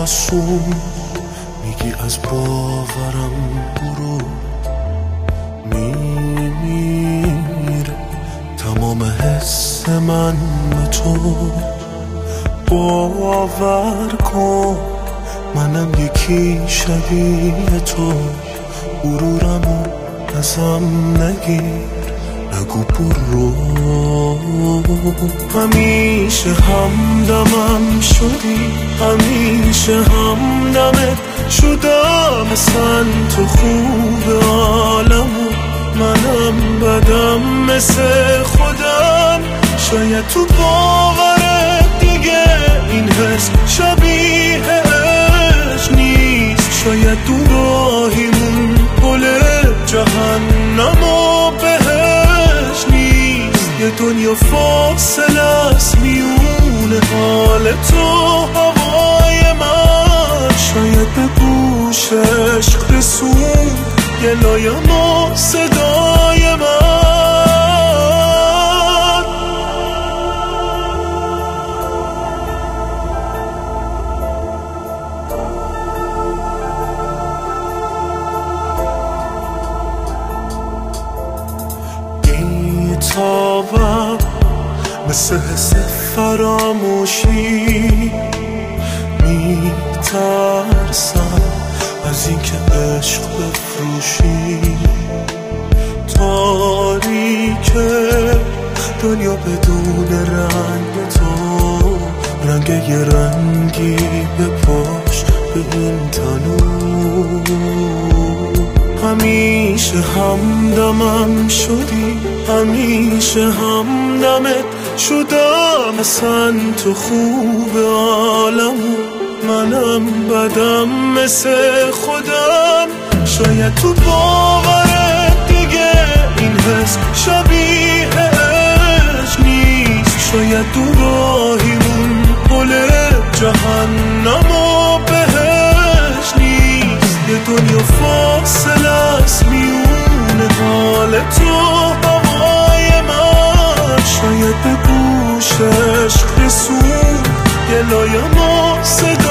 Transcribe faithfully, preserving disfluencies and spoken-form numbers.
آسون میگی از باورم برو، میمیره تمام حس من به تو. باور کن منم یکی شبیه تو، غرورمو ازم نگیر، نگو برو. همیشه همدمم شدی، همیشه همدمت شدم، مثل تو خوب عالمو، منم بدم مثل خودم. شاید تو باورت دیگه این حس شبیهش نیست، شاید دو راهیمون پل جهنم و بهش نیست. یه دنیا فاصله است میون حال تو هوای من، شاید به گوش عشق رسون گلایم و صدای من. بی‌تابم مثل حس فراموشی، میترسم از اینکه عشق بفروشی. تاریکه دنیا بدون رنگ تو، رنگ یه رنگی بپاش به این تنور. همیشه همدمم شدی، همیشه همدمت شدم، مثل تو خوب عالمو، منم بدم مثل خودم. شاید تو باورت دیگه این حس شبیهش نیست، شاید دو راهیمون پل جهنم و بهش نیست. یه دنیا فاصله است میون حال تو هوای من، شاید به گوش عشق رسون گلایم و صدا